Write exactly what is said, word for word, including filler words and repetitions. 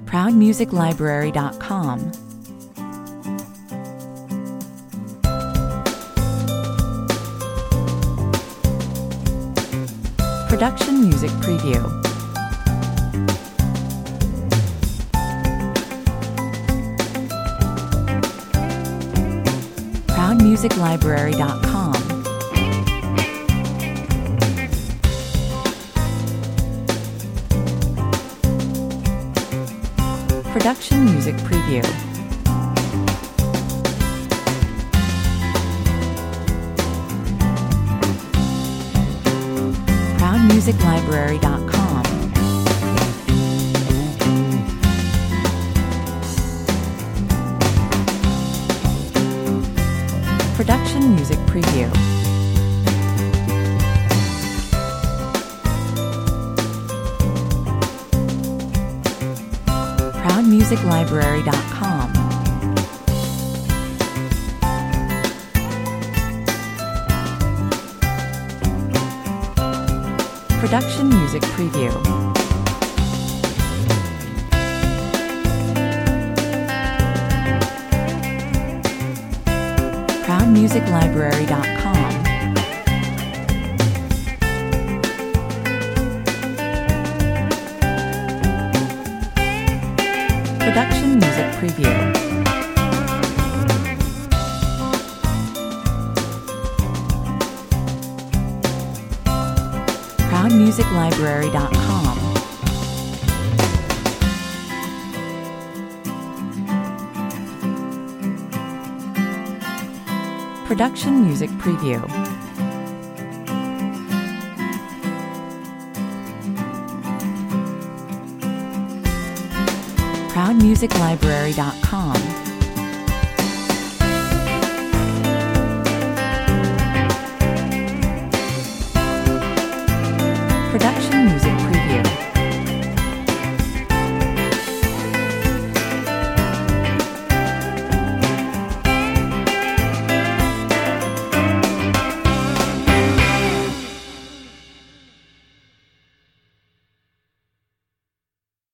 proud music library dot com. Production Music Preview. proud music library dot com. Production Music Preview. proud music library dot com. Production Music Preview. proud music library dot com. Production Music Preview. proud music library dot com. Production Music Preview. proud music library dot com. Production Music Preview. proud music library dot com.